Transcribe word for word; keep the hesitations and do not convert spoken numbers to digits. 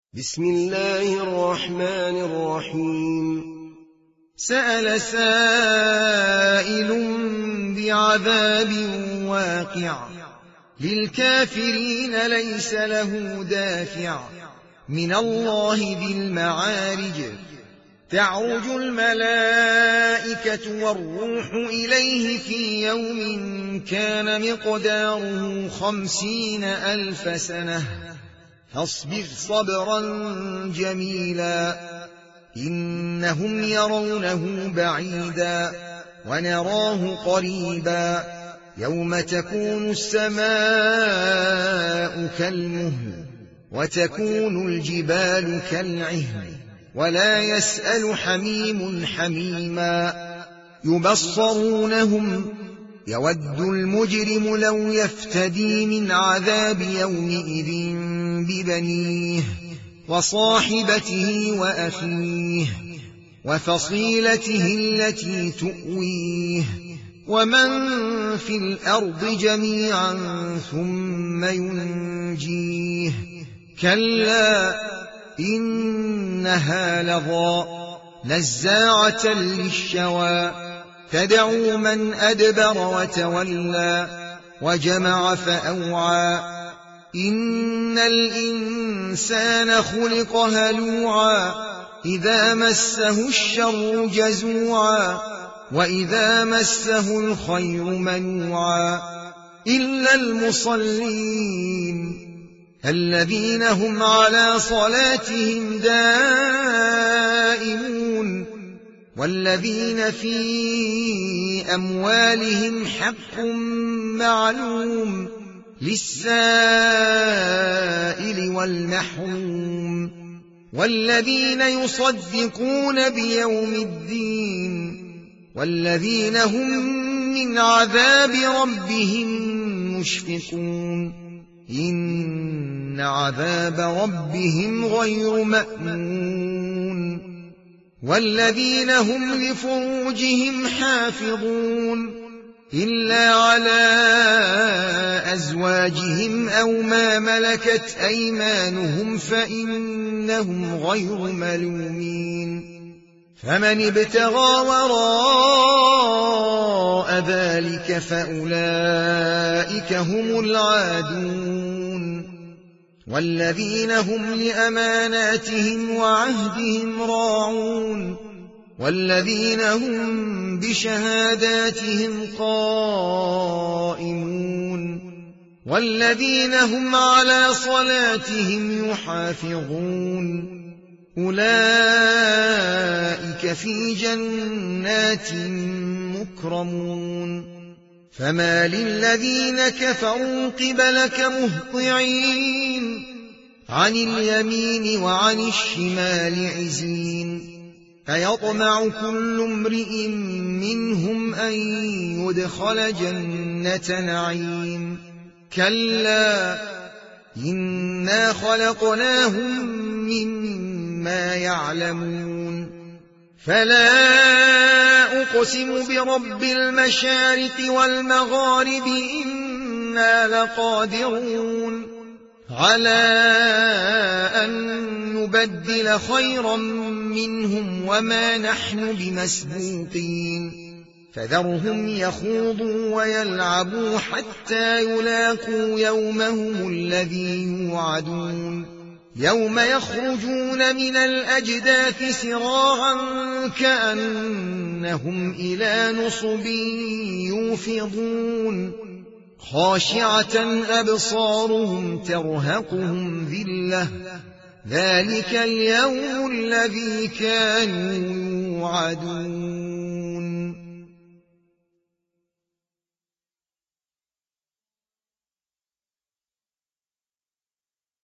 بسم الله الرحمن الرحيم. سأل سائل بعذاب واقع للكافرين ليس له دافع من الله ذي المعارج تعرج الملائكة والروح إليه في يوم كان مقداره خمسين ألف سنة فاصبر صبرا جميلا إنهم يرونه بعيدا ونراه قريبا يوم تكون السماء كالمهل وتكون الجبال كالعهن ولا يسأل حميم حميما يبصرونهم يود المجرم لو يفتدي من عذاب يومئذ ببنيه وصاحبته وأخيه وفصيلته التي تؤويه ومن في الأرض جميعا ثم ينجيه كلا إنها لظى نزاعة للشوى تدعو من أدبر وتولى وجمع فأوعى إن الإنسان خلق هلوعا إذا مسه الشر جزوعا وإذا مسه الخير منوعا إلا المصلين الذين هم على صلاتهم دائمون والذين في أموالهم حق معلوم للسائل والمحروم والذين يصدقون بيوم الدين والذين هم من عذاب ربهم مشفقون إن عذاب ربهم غير مأمون والذين هم لفروجهم حافظون إلا على أزواجهم أو ما ملكت أيمانهم فإنهم غير ملومين فمن ابتغى وراء ذلك فأولئك هم العادون والذين هم لأماناتهم وعهدهم راعون والذين هم بشهاداتهم قائمون والذين هم على صلاتهم يحافظون أولئك في جنات مكرمون فما للذين كفروا قبلك مهطعين عن اليمين وعن الشمال عزين أيطمع كل امرئ منهم أن يدخل جنة نعيم كلا إنا خلقناهم مما يعلمون فلا أقسم برب المشارق والمغارب إنا لقادرون على أن نبدل خيرا منهم وما نحن بمسبوقين فذرهم يخوضوا ويلعبوا حتى يلاقوا يومهم الذي يوعدون يوم يخرجون من الأجداث سراعا كأنهم إلى نصب يوفضون خاشعة أبصارهم ترهقهم ذلة ذلك اليوم الذي كانوا يوعدون